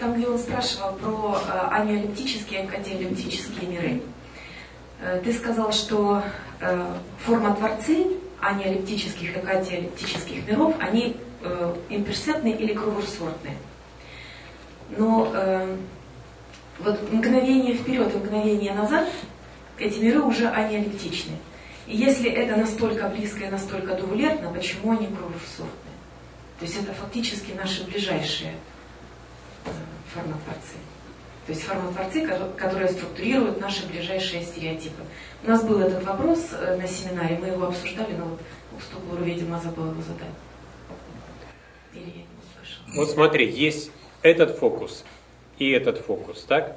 там, где он спрашивал про аниолептические и катиолептические миры, ты сказал, что форма-творцы аниолептических и катиолептических миров, они имперсентные или кругосортные. Но вот мгновение вперед и мгновение назад эти миры уже аниолептичны. И если это настолько близко и настолько дувулертно, почему они кругосортные? То есть это фактически наши ближайшие формотворцы. То есть формотворцы, которые структурируют наши ближайшие стереотипы. У нас был этот вопрос на семинаре, мы его обсуждали, но вот Уступлуру, видимо, забыл его задать. Или я не слышала. Вот смотри, есть этот фокус и этот фокус, так?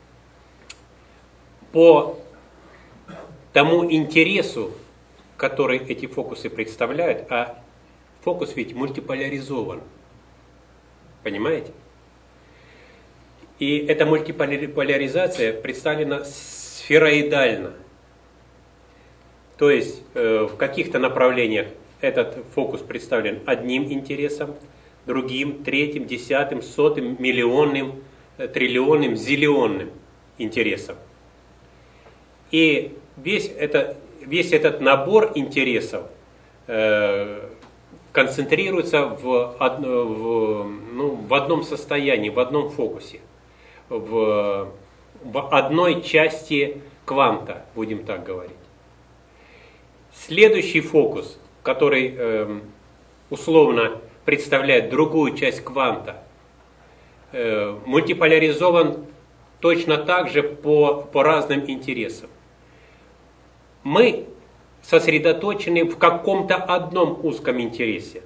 По тому интересу, который эти фокусы представляют, а фокус ведь мультиполяризован. Понимаете? И эта мультиполяризация представлена сфероидально. То есть в каких-то направлениях этот фокус представлен одним интересом, другим, третьим, десятым, сотым, миллионным, триллионным, зиллионным интересом. И весь этот набор интересов концентрируется в одном состоянии, в одном фокусе, в одной части кванта, будем так говорить. Следующий фокус, который условно представляет другую часть кванта, мультиполяризован точно так же по разным интересам. Мы сосредоточены в каком-то одном узком интересе.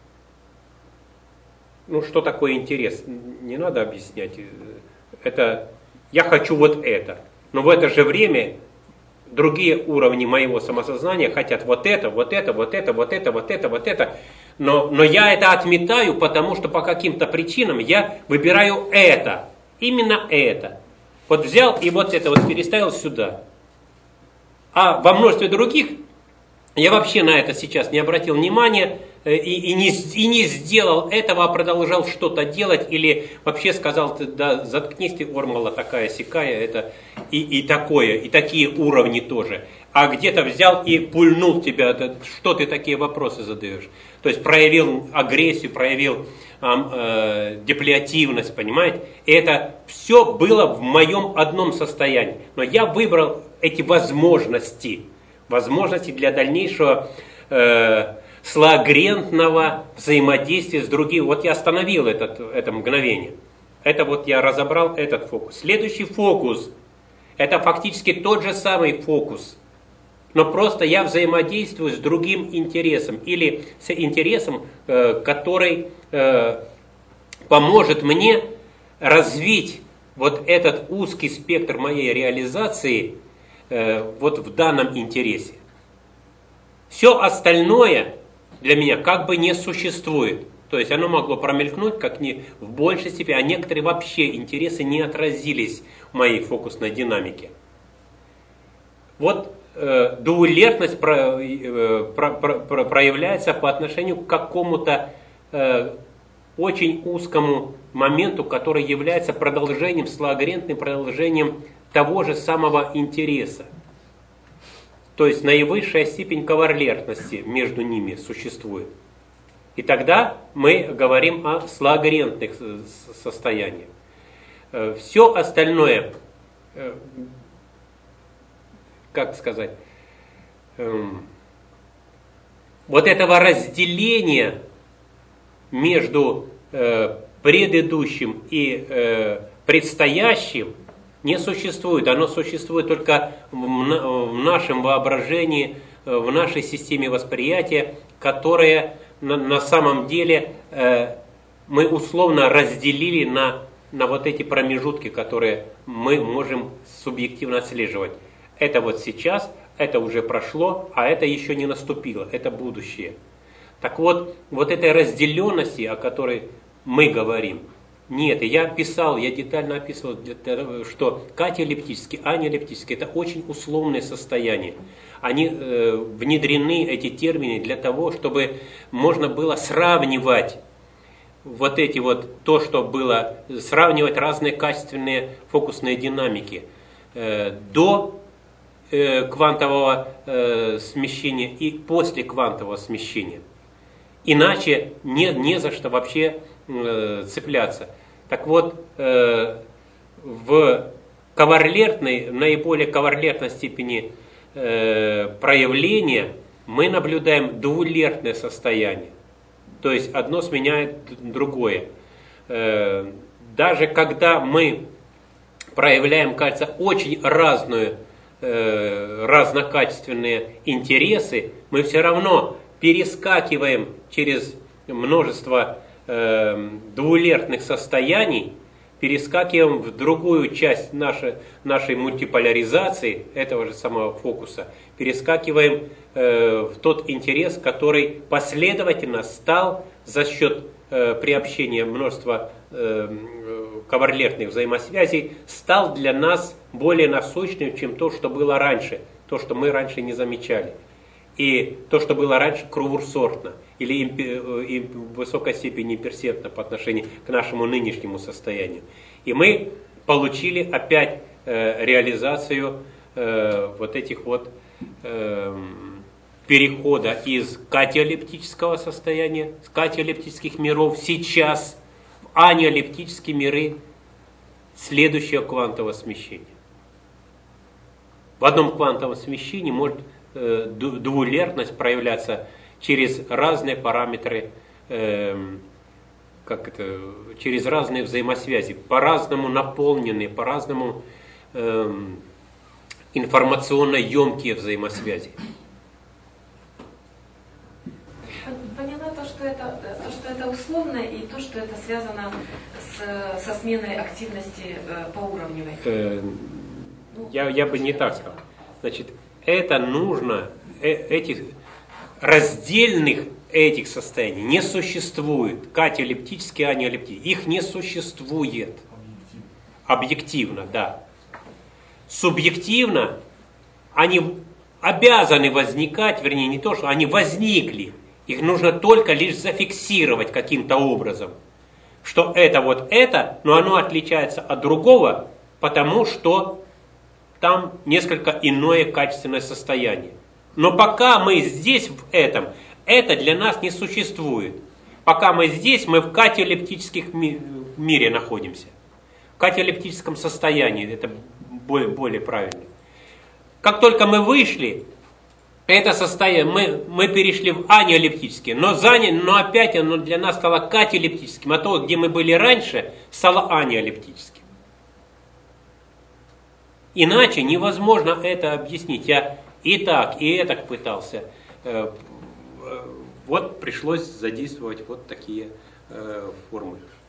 Ну, что такое интерес? Не надо объяснять. Это я хочу вот это. Но в это же время другие уровни моего самосознания хотят вот это, вот это, вот это, вот это, вот это, вот это. Но я это отметаю, потому что по каким-то причинам я выбираю это. Именно это. Вот взял и вот это вот переставил сюда. А во множестве других я вообще на это сейчас не обратил внимания и не сделал этого, а продолжал что-то делать или вообще сказал, да заткнись ты, Ормала, такая-сякая, это и такое, и такие уровни тоже. А где-то взял и пульнул тебя, что ты такие вопросы задаешь. То есть проявил агрессию, проявил деплиативность, понимаете? И это все было в моем одном состоянии. Но я выбрал эти возможности для дальнейшего слагрентного взаимодействия с другим. Вот я остановил это мгновение. Это вот я разобрал этот фокус. Следующий фокус, это фактически тот же самый фокус, но просто я взаимодействую с другим интересом или с интересом, который поможет мне развить вот этот узкий спектр моей реализации вот в данном интересе. Все остальное для меня как бы не существует. То есть оно могло промелькнуть как не в большей степени, а некоторые вообще интересы не отразились в моей фокусной динамике. Вот дуалертность проявляется по отношению к какому-то очень узкому моменту, который является продолжением, слагрентным продолжением того же самого интереса. То есть наивысшая степень коварлентности между ними существует. И тогда мы говорим о слагрентных состояниях. Все остальное, как сказать, вот этого разделения между предыдущим и предстоящим не существует. Оно существует только в нашем воображении, в нашей системе восприятия, которая на самом деле мы условно разделили на вот эти промежутки, которые мы можем субъективно отслеживать. Это вот сейчас, это уже прошло, а это еще не наступило, это будущее. Так вот, вот этой разделенности, о которой мы говорим, нет, я детально описывал, что катиолептические, аниолептические – это очень условные состояния. Они внедрены, эти термины, для того, чтобы можно было сравнивать вот эти вот, то, что было, сравнивать разные качественные фокусные динамики до квантового смещения и после квантового смещения. Иначе не за что вообще цепляться. Так вот, в коварлентной, наиболее коварлентной степени проявления мы наблюдаем двулертное состояние. То есть одно сменяет другое. Даже когда мы проявляем, кажется, очень разнокачественные интересы, мы все равно перескакиваем через множество двулертных состояний, перескакиваем в другую часть нашей мультиполяризации, этого же самого фокуса, перескакиваем в тот интерес, который последовательно стал за счет приобщения множества коварлентных взаимосвязей, стал для нас более насущным, чем то, что было раньше, то, что мы раньше не замечали. И то, что было раньше, кругосортно или в высокой степени имперсентно по отношению к нашему нынешнему состоянию. И мы получили опять реализацию вот этих вот перехода из катиолептического состояния, с катиолептических миров сейчас в аниолептические миры следующего квантового смещения. В одном квантовом смещении может двулертность проявляться через разные параметры, через разные взаимосвязи, по-разному наполненные, по-разному информационно емкие взаимосвязи. Поняла то, что это условно, и то, что это связано со сменой активности поуровневой. Я бы не так сказал. Значит, это нужно, этих раздельных этих состояний не существует. Катиолептические, аниолептические. Их не существует. Объективно, да. Субъективно они обязаны возникать, вернее не то, что они возникли. Их нужно только лишь зафиксировать каким-то образом. Что это вот это, но оно отличается от другого, потому что там несколько иное качественное состояние. Но пока мы здесь в этом, это для нас не существует. Пока мы здесь, мы в катиолептическом мире находимся. В катиолептическом состоянии, это более правильно. Как только мы вышли, это состояние, мы перешли в аниолептические, но опять оно для нас стало катиолептическим, а то, где мы были раньше, стало аниолептическим. Иначе невозможно это объяснить. Я и так пытался. Вот пришлось задействовать вот такие формулы.